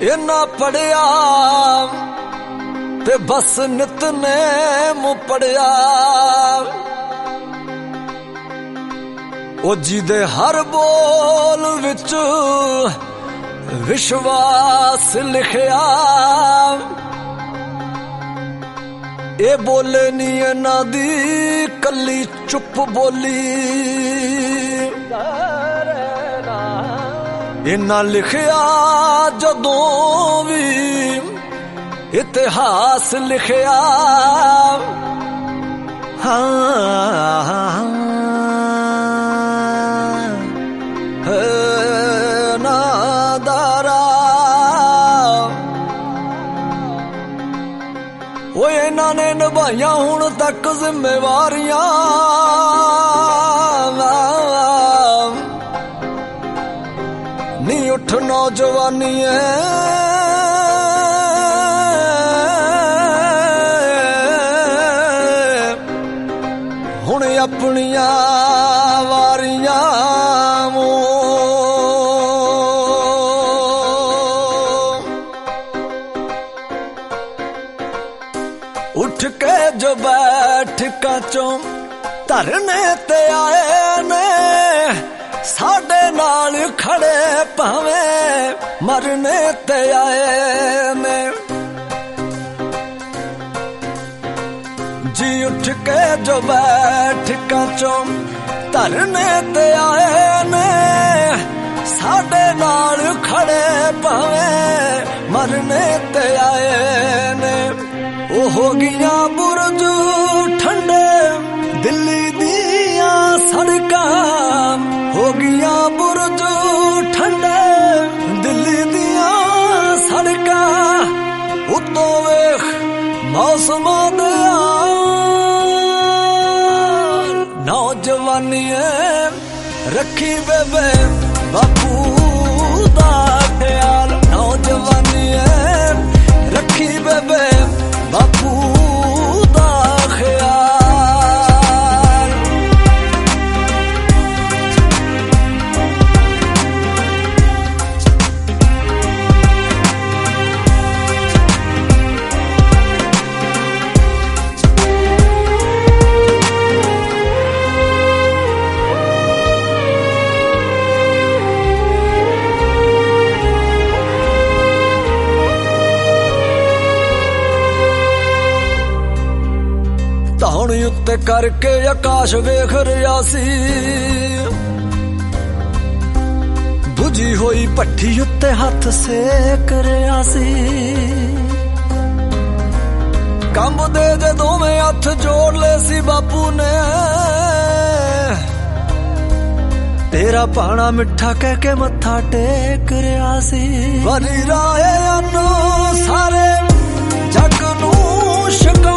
इन्ना पढ़िया ते बस नितनेम पढ़िया ओ जी दे हर बोल विच विश्वास लिखिया ए बोले नी इन्ना दी कली चुप बोली इन्ना लिखिया जदों भी इतिहास लिखिया हाँ नादारा वो इन्हां ने निभाइया हुण तक जिम्मेवारियां नी उठ नौजवानी हुण अपनिया वारियां उठ के जो बैठ चों धरने ते आए ने साडे नाल खड़े भावें मरने ते आए ने जी उठ के जो बैठ चों धरने ते आए ने साडे नाल खड़े भावें मरने ते आए ने ओ हो गया बुरज ठंडे दिल्ली दिया सड़कां हो गया बुरज ठंडे दिल्ली दिया सड़कां उतो वेख मौसम दे नौजवानी रखी बेबे बापू दा ख्याल नौजवानी रखी बेबे बापू दा ख्याल धौन उत्ते करके आकाश वेख रहा सी बुझी होई भट्ठी उत्ते हाथ सेक रहा सी कंब दे जे दोवें हथ जोड़ ले सी बापू ने तेरा पाना मिठा कह के मत्था टेक रहा सी वरी राहे अनु सारे जग नू शिका